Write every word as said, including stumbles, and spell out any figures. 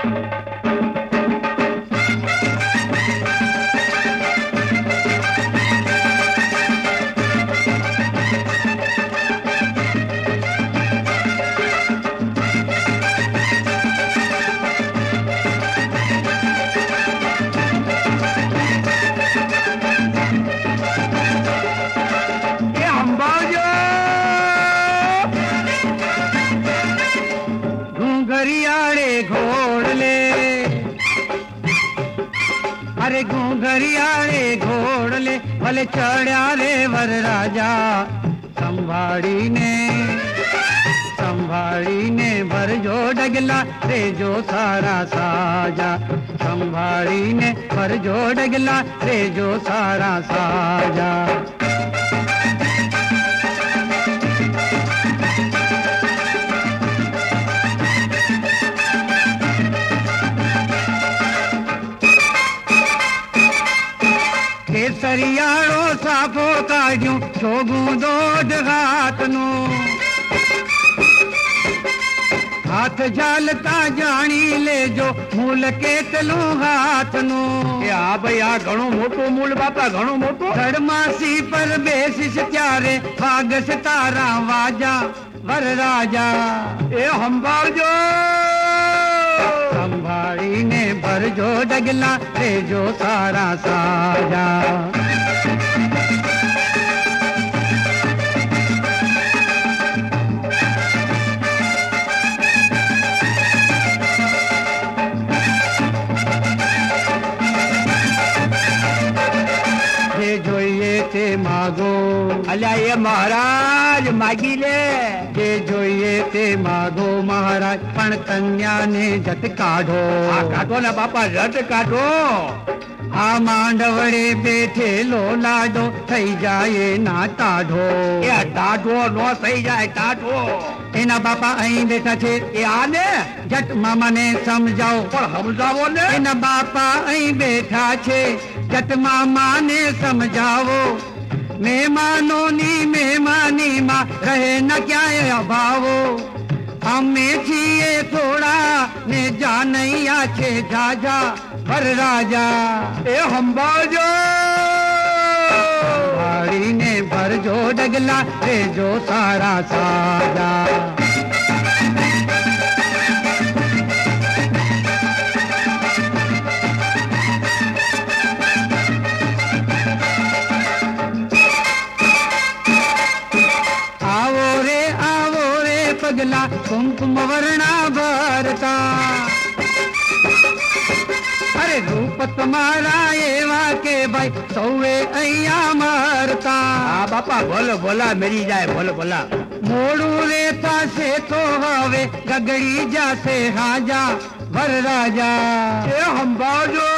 घरियाड़े घोड़ ले, अरे घरियाड़े घोड़ ले, भले चढ़्या रे वर राजा। संभाड़ी ने संभाड़ी ने भर जो डगला रे जो सारा साजा। संभाड़ी ने भर जो डगला रे जो सारा साजा। केसरियाड़ो साफो काढ़ियूं छोगू दोड हाथ नो, हाथ झालता जानी ले जो मूल केतलू हाथ नो। हा भाई आ घणो मोटो मूल बापा घणो मोटो। धड़मासी पर बेसिस त्यारे भाग सितारा वाजा वर राजा। ए हंबाल जो संभाड़ी ने भर जो डगला रे जो सारा साजा। जे जोइए ते मागो, अल्या ये महाराज मागी ले। जे जोइए ते मागो महाराज, पण कन्या ने जट काढो। आ काढो ना बापा, जट काढो। आ मांडवड़े बैठे लो लाडो, थई जाए ना टाढो। ए टाढो नो थई जाए टाढो। एना बापा अहीं बैठा छे। ए आने जट मामा ने समझाओ। पण समझावो ने। एना बापा अहीं बैठा छे, जट मामा ने समझावो। मेहमानों नी मेहमानी मां रहे न क्या अभावो। हमें छिए थोड़ा ने जानैया छे जाजा वर राजा। ए हंबाजो भाड़ी ने भर जो डगला रे जो सारा साजा। पगला कुमकुम वर्णा भरता, अरे रूप तुम्हारा एवा के भाई सौए अया मरता। हाँ बापा बोलो बोला मेरी जाए बोलो बोला। मोड़ू रेता से तो हवे गगड़ी जा से हाजा वर राजा। ए हम बाजो